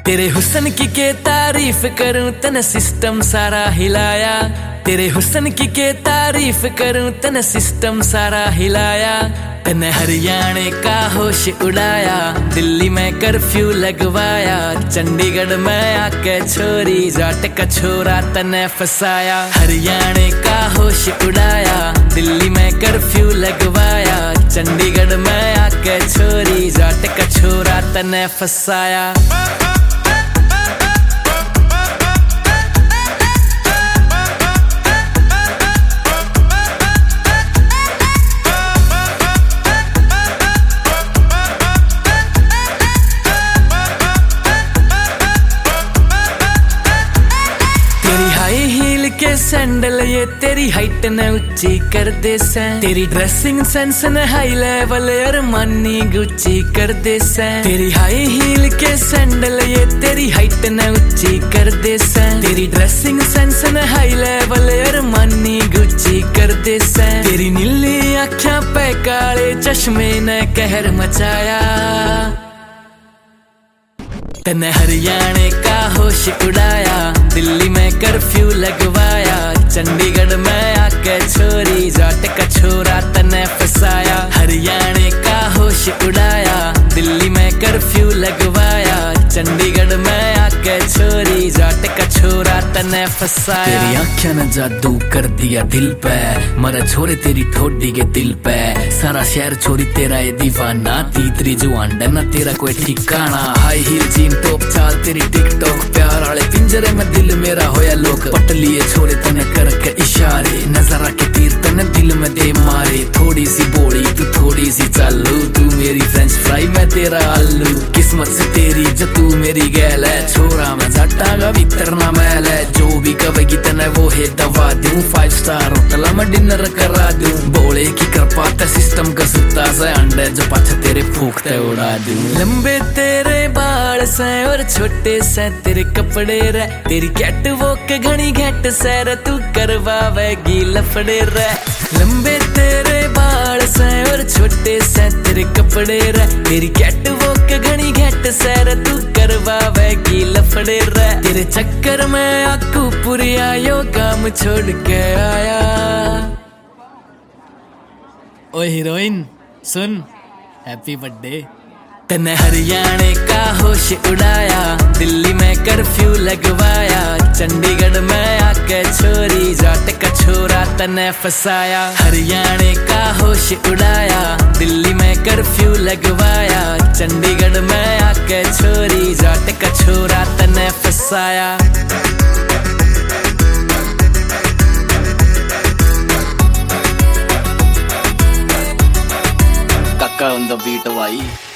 तेरे हुस्न की के तारीफ करूं तने सिस्टम सारा हिलाया। तेरे हुस्न की के तारीफ करूं तने सिस्टम सारा हिलाया। तने हरियाणे का होश उड़ाया, दिल्ली में कर्फ्यू लगवाया, चंडीगढ़ में आके छोरी जाट का छोरा तने फसाया। हरियाणे का होश उड़ाया, दिल्ली में कर्फ्यू लगवाया, चंडीगढ़ में आके छोरी जाट का छोरा तने फसाया। के सैंडल ये तेरी हाइट ने ऊंची कर दे सैं, तेरी ड्रेसिंग सेंस ने हाई लेवल अरमानी गुच्ची कर दे सैं। तेरी हाई हील के सैंडल ये तेरी हाइट ने ऊंची कर दे सैं, तेरी ड्रेसिंग सेंस ने हाई लेवल अरमानी गुच्ची कर दे सैं। तेरी नीली आँखें पे काले चश्मे ने कहर मचाया। तने हरियाणे का होश उड़ाया, दिल्ली में कर्फ्यू लगवाया, चंडीगढ़ में आके छोरी जाट का छोरा तने फसाया। हरियाणे का होश उड़ाया, दिल्ली में कर्फ्यू लगवाया, चंडीगढ़ में आके छोरी जाट का छोरा तने फसाया। तेरी आँखें ने जादू कर दिया दिल पे, मरा छोरे तेरी ठोडी के दिल पे। सारा शहर छोरी तेरा ये दीवाना, तीतरी जुआन ना तेरा कोई ठिकाना। हाई हील जीन टॉप चाल तेरी टिकटॉक, प्यार वाले पिंजरे में दिल मेरा होया लोग। पट लिए छोरे तने करके इशारे, नजर आके तीर तने दिल में दे मारे। थोड़ी सी बोड़ी तू थोड़ी सी चालू, तू मेरी फ्रेंच फ्राई मैं तेरा आलू। किस्मत से तेरी जो तू मेरी गैल है, छोरा मैं जाटा का भीतर ना मैल है। जो भी कवेगी तने वो है दवा दूं, 5 स्टार होटल में डिनर करा दूं। बोले की कृपा ते सिस्टम का सुता से अंडे जो पाछे तेरे फूकते उड़ा दूं। लंबे तेरे बाल से और छोटे से तेरे कपड़े रे, तेरी कैट वॉक घनी घट सैर तू करवावेगी लफड़े रे। लंबे तेरे बाल से और छोटे से तेरे कपड़े रे, तेरी कैट वॉक घनी घट सैर तू करवावेगी लफड़े रे। तेरे चक्कर में आकू पुरिया यो काम छोड़ के आया। ओ हीरोइन सुन, हैप्पी बर्थडे। तने हरियाणे का होश उड़ाया, दिल्ली में कर्फ्यू लगवाया, चंडीगढ़ में आके छोरी जाट का छोरा तने फसाया। हरियाणे का होश उड़ाया, दिल्ली में कर्फ्यू लगवाया, चंडीगढ़ में आके छोरी जाट का छोरा तने फसाया। काका ऑन द बीट भाई।